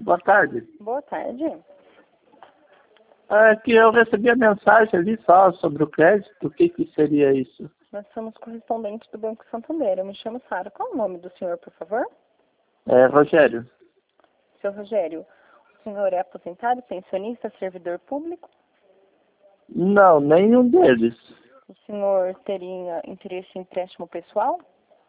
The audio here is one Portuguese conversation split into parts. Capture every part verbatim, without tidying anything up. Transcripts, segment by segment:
boa tarde. Boa tarde. É que eu recebi a mensagem ali só sobre o crédito. O que que seria isso? Nós somos correspondentes do Banco Santander. Eu me chamo Sara. Qual é o nome do senhor, por favor? É, Rogério. Seu Rogério, o senhor é aposentado, pensionista, servidor público? Não, nenhum deles. O senhor teria interesse em empréstimo pessoal?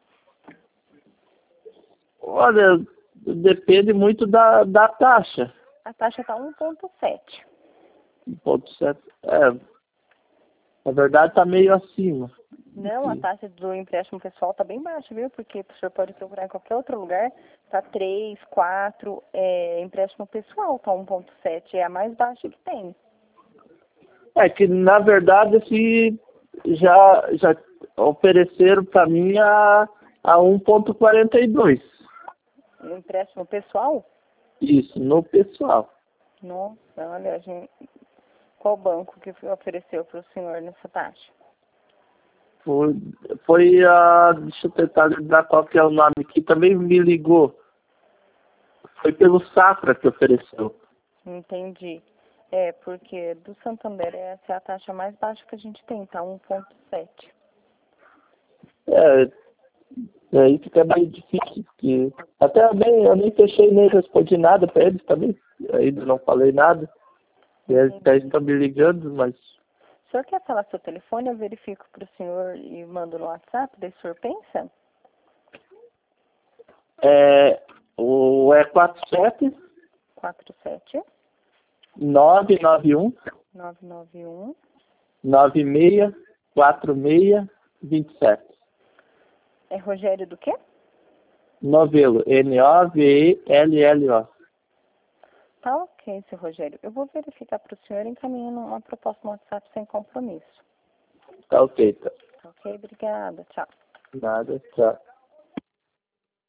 Olha, depende muito da, da taxa. A taxa está um ponto sete. um ponto sete. É, na verdade está meio acima. Não, a taxa do empréstimo pessoal está bem baixa, viu? Porque o senhor pode procurar em qualquer outro lugar. Está três, quatro, é, empréstimo pessoal está um ponto sete. É a mais baixa que tem. É que, na verdade, assim, já, já ofereceram para mim a, a um ponto quarenta e dois. O empréstimo pessoal? Isso, no pessoal. Nossa, olha, a gente... qual banco que ofereceu para o senhor nessa taxa? Foi, foi a... Deixa eu tentar lembrar qual que é o nome, que também me ligou. Foi pelo Safra que ofereceu. Entendi. É, porque do Santander essa é a taxa mais baixa que a gente tem, tá? um ponto sete. É, aí fica meio difícil, porque até bem, eu nem fechei nem respondi nada para eles também. Ainda não falei nada. E eles até estão me ligando, mas... O senhor quer falar seu telefone? Eu verifico para o senhor e mando no WhatsApp, daí o senhor pensa? É, o é quatro sete quatro sete nove nove um nove nove um nove seis quatro seis dois sete. É Rogério do quê? Novelo, N O V E L L O. Tá ok, seu Rogério. Eu vou verificar para o senhor encaminhando uma proposta no WhatsApp sem compromisso. Tá ok, tá. Tá ok? Obrigada. Tchau. Nada, tchau.